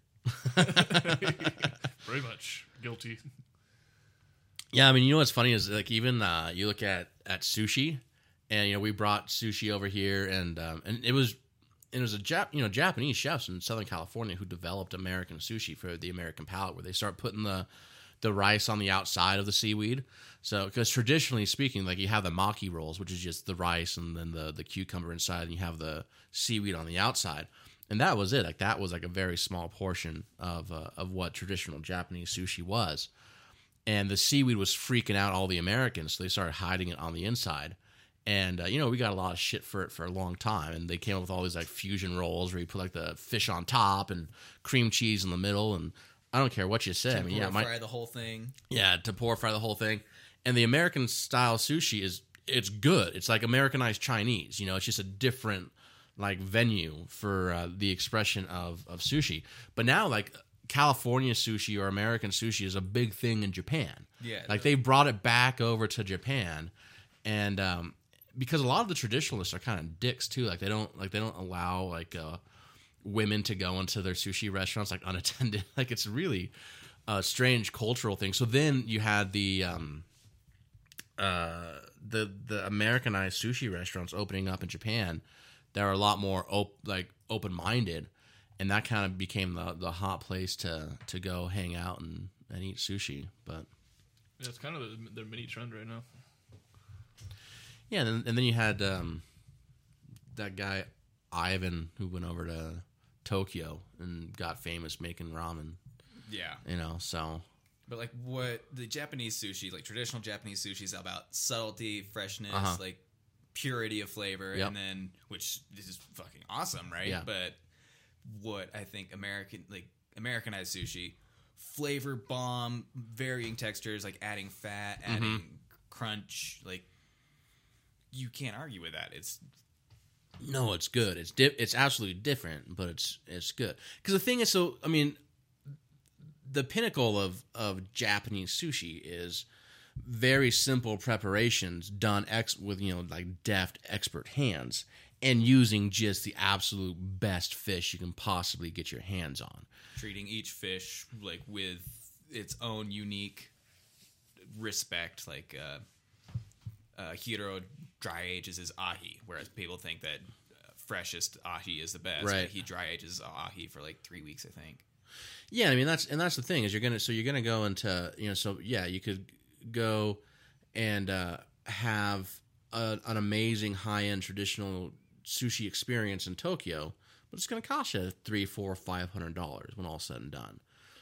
Very much guilty. Yeah, I mean, what's funny is, like, even you look at sushi, and we brought sushi over here, and it was a Japanese chefs in Southern California who developed American sushi for the American palate, where they start putting the rice on the outside of the seaweed. So, because traditionally speaking, like, you have the maki rolls, which is just the rice and then the cucumber inside, and you have the seaweed on the outside, and that was it. Like, that was like a very small portion of what traditional Japanese sushi was. And the seaweed was freaking out all the Americans, so they started hiding it on the inside. And, we got a lot of shit for it for a long time. And they came up with all these, like, fusion rolls where you put, like, the fish on top and cream cheese in the middle. And I don't care what you say. Fry the whole thing. Yeah, tempura fry the whole thing. And the American-style sushi it's good. It's like Americanized Chinese. It's just a different, like, venue for the expression of sushi. But now, like, California sushi or American sushi is a big thing in Japan. Yeah, like, they brought it back over to Japan, and because a lot of the traditionalists are kind of dicks too. Like, they don't allow, like, women to go into their sushi restaurants, like, unattended. Like, it's really a strange cultural thing. So then you had the Americanized sushi restaurants opening up in Japan that are a lot more open-minded. And that kind of became the hot place to go hang out and eat sushi. But yeah, it's kind of their mini trend right now. Yeah, and then you had that guy Ivan who went over to Tokyo and got famous making ramen. Yeah, so. But, like, what the Japanese sushi, like traditional Japanese sushi, is about subtlety, freshness, like purity of flavor, and then which this is fucking awesome, right? Yeah. But what I think Americanized sushi, flavor bomb, varying textures, like adding fat, adding crunch, like, you can't argue with that. It's good. It's absolutely different, but it's good. Because the thing is, so, I mean, the pinnacle of Japanese sushi is very simple preparations done with like deft expert hands, and using just the absolute best fish you can possibly get your hands on. Treating each fish, like, with its own unique respect. Like, Hiro dry ages his ahi, whereas people think that freshest ahi is the best. Right. But he dry ages ahi for like 3 weeks, I think. Yeah, I mean, that's the thing is you're gonna go into you could go and have an amazing high-end traditional sushi experience in Tokyo, but it's going to cost you $300, $400, $500 when all's said and done.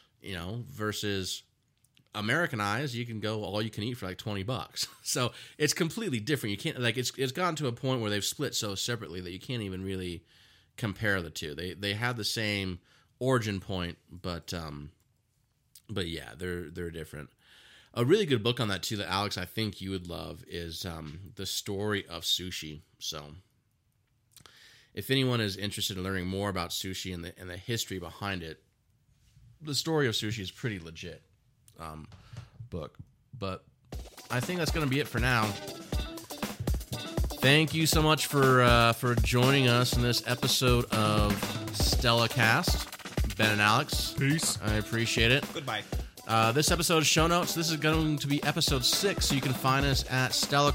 Versus Americanized, you can go all you can eat for like $20. So it's completely different. You can't, like, it's gotten to a point where they've split so separately that you can't even really compare the two. They have the same origin point, but yeah, they're different. A really good book on that too that Alex, I think you would love, is The Story of Sushi. So if anyone is interested in learning more about sushi and the history behind it, The Story of Sushi is pretty legit book. But I think that's going to be it for now. Thank you so much for joining us in this episode of StellaCast. Ben and Alex. Peace. I appreciate it. Goodbye. This episode's show notes. This is going to be episode 6, so you can find us at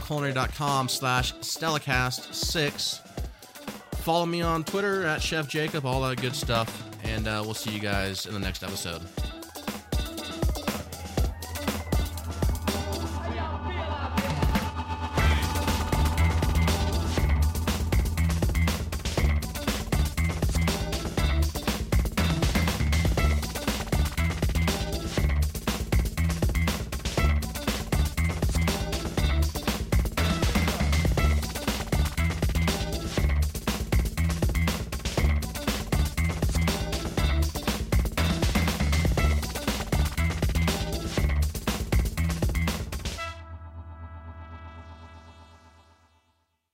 stellaculinary.com/StellaCast6. Follow me on Twitter at Chef Jacob, all that good stuff, and we'll see you guys in the next episode.